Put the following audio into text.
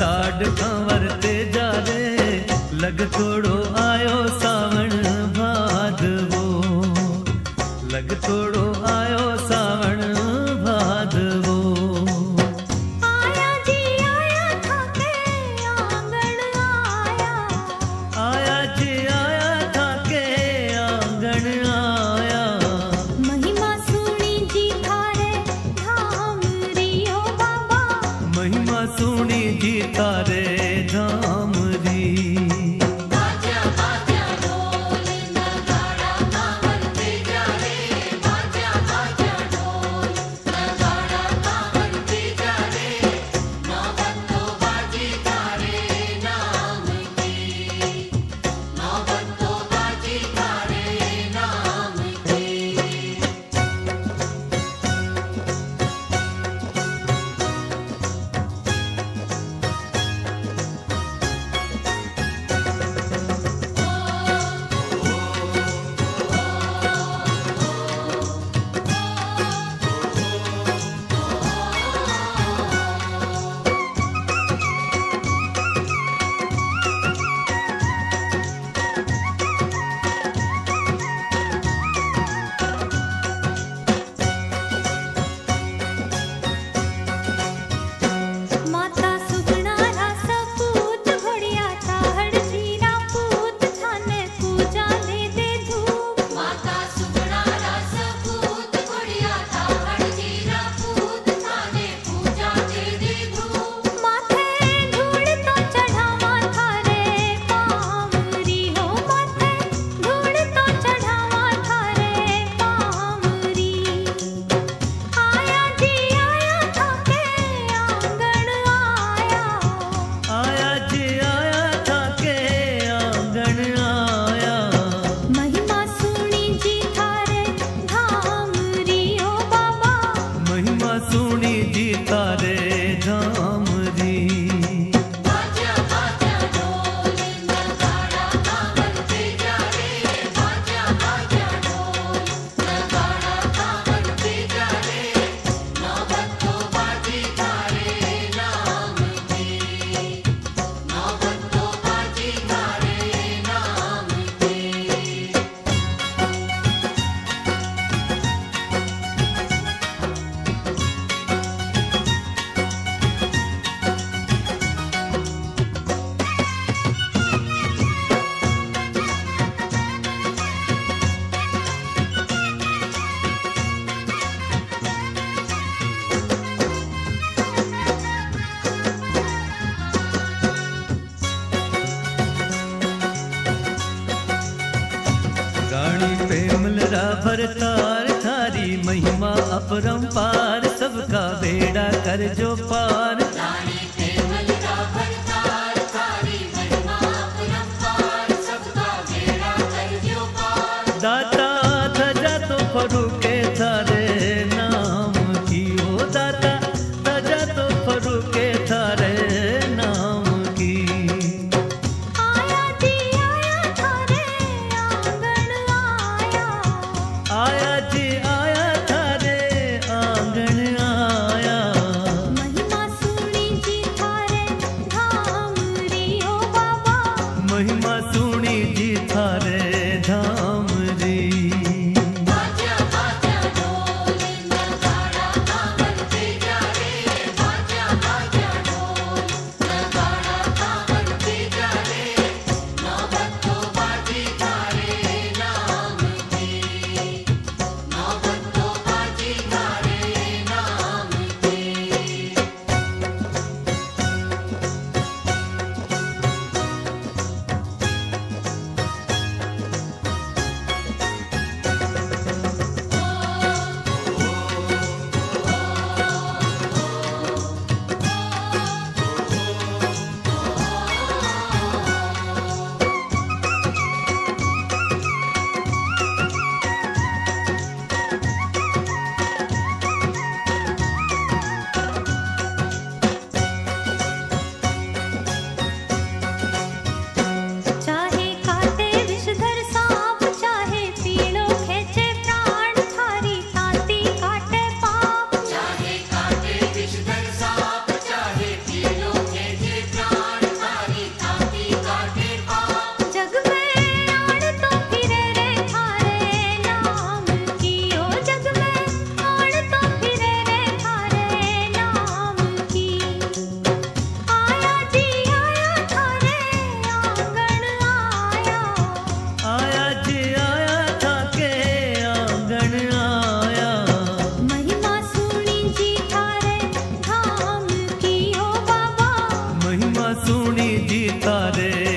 साड कंवरते जा रे, लग तोड़ो आयो सावण भादवो, लग तोड़ो आयो सावण भादवो। आया जी आया थाके आंगण आया, आया जी आया थाके आंगण आया, महिमा सुनी जी थारे धाम री ओ बाबा, महिमा सुनी जी तारे धाम री। बाजा बाजा ढोल नगाड़ा कांवरते जा रे, बाजा बाजा ढोल नगाड़ा कांवरते जा रे, नौबतो बाजी थारे नाम की, नौबतो बाजी थारे नाम की। माता सुगणारा सपूत घोड़िया ताहड़ जीरा पूत थाने पूजा ले दे धूप, माता सुगणारा सपूत घोड़िया ताहड़ जीरा पूत थाने पूजा ले दे धूप, माथे धूड़ तो चढ़ावा थारे पावरी हो, माथे धूड़ तो चढ़ावा थारे पावरी। आया जी आया थाके आंगण आया, आया जी आया थाके आंगण आया, महिमा सुनी जी थारे धाम री ओ बाबा, महिमा सुनी जी तारे धाम री। बाजा बाजा ढोल नगाड़ा कांवरते जा रे, बाजा बाजा ढोल नगाड़ा कांवरते जा रे, नौबतो बाजी थारे नाम की, नौबतो बाजी थारे नाम की। गाणी प्रेमलरा भरतार थारी महिमा अपरंपार, सबका बेड़ा कर जो पार। रानी प्रेमल का भरतार थारी महिमा अपरंपार, सबका बेड़ा कर जो पार। दाता धजा तो फरूके थारे नाम की, ओ दाता धजा तो फरूके थारे नाम की। आया जी आया थारे आंगण आया, आया जी आया थारे आंगण आया, महिमा सुनी जी थारे धाम री ओ बाबा, महिमा सुनी जी थारे धाम री। बाजा बाजा ढोल नगाड़ा कांवरते जा रे, बाजा बाजा ढोल नगाड़ा कांवरते जा रे, नौबतो बाजी थारे नाम की, नौबतो बाजी थारे नाम की। जी थारे